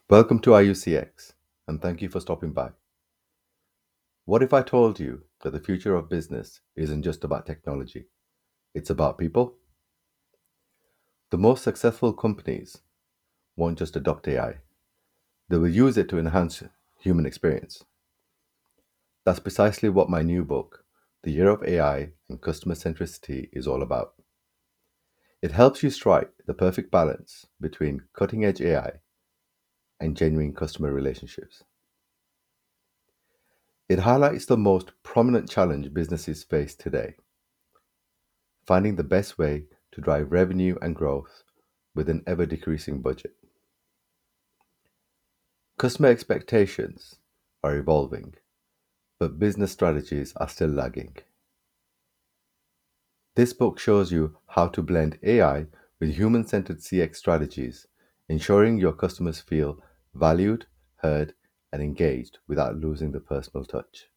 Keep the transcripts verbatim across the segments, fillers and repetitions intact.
Welcome to I U C X, and thank you for stopping by. What if I told you that the future of business isn't just about technology, it's about people? The most successful companies won't just adopt A I, they will use it to enhance human experience. That's precisely what my new book, The Year of A I and Customer Centricity, is all about. It helps you strike the perfect balance between cutting edge A I and genuine customer relationships. It highlights the most prominent challenge businesses face today: finding the best way to drive revenue and growth with an ever decreasing budget. Customer expectations are evolving, but business strategies are still lagging. This book shows you how to blend A I with human centered C X strategies, ensuring your customers feel valued, heard, and engaged without losing the personal touch.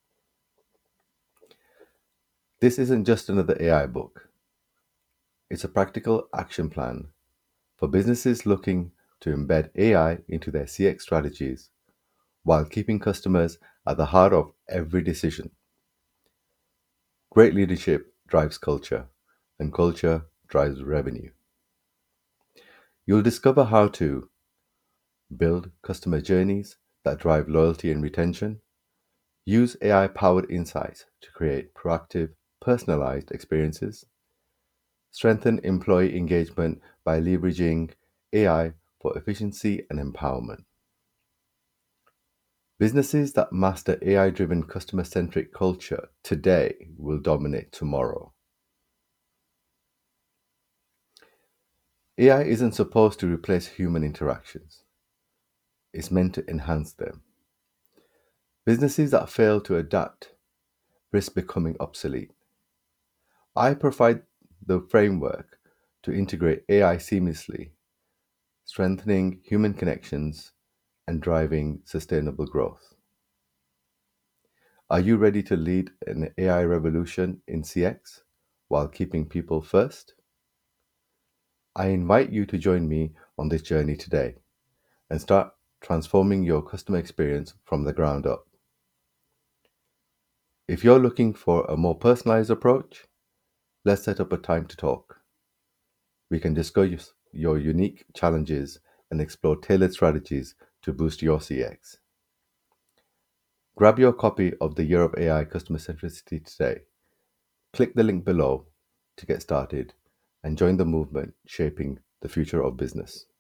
This isn't just another A I book, it's a practical action plan for businesses looking to embed A I into their C X strategies while keeping customers at the heart of every decision. Great leadership drives culture, and culture drives revenue. You'll discover how to build customer journeys that drive loyalty and retention, use A I powered insights to create proactive, personalized experiences, strengthen employee engagement by leveraging A I for efficiency and empowerment. Businesses that master A I driven customer centric culture today will dominate tomorrow. A I isn't supposed to replace human interactions, it's meant to enhance them. Businesses that fail to adapt risk becoming obsolete. I provide the framework to integrate A I seamlessly, strengthening human connections and driving sustainable growth. Are you ready to lead an A I revolution in C X while keeping people first? I invite you to join me on this journey today and start transforming your customer experience from the ground up. If you're looking for a more personalized approach, let's set up a time to talk. We can discuss your unique challenges and explore tailored strategies to boost your C X. Grab your copy of The Year of A I Customer Centricity today. Click the link below to get started and join the movement shaping the future of business.